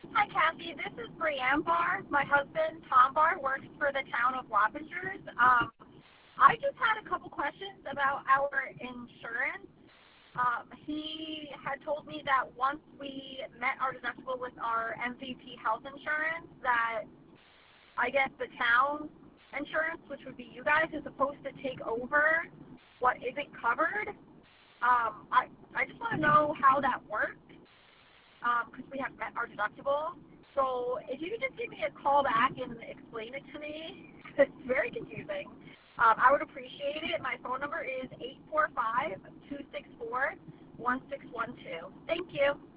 Hi, Kathy. This is Brianne Barr. My husband, Tom Barr, works for the town of Wappingers. I just had a couple questions about our insurance. He had told me that once we met our deductible with our MVP health insurance, that I guess the town insurance, which would be you guys, is supposed to take over what isn't covered. I just want to know how that works because we have met our deductible. So if you could just give me a call back and explain it to me, it's very confusing. I would appreciate it. My phone number is 845-264-1612. Thank you.